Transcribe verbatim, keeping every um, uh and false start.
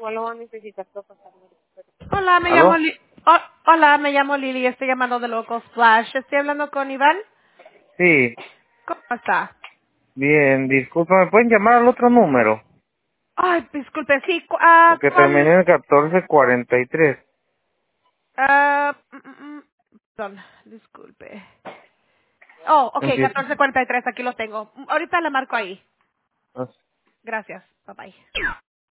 Hola, me llamo ¿Aló? Li- oh, hola, me llamo Lili, estoy llamando de Local Splash. Estoy hablando con Iván. Sí, ¿Cómo está? bien, disculpa, ¿me pueden llamar al otro número? Ay, disculpe, sí, cu- ah, Que ¿cuál? terminé en catorce cuarenta y tres. Ah, mm, mm, mm, perdón, disculpe. Oh, ok, Empieza. catorce cuarenta y tres, aquí lo tengo. Mm, Ahorita le marco ahí. Ah, Gracias, bye bye.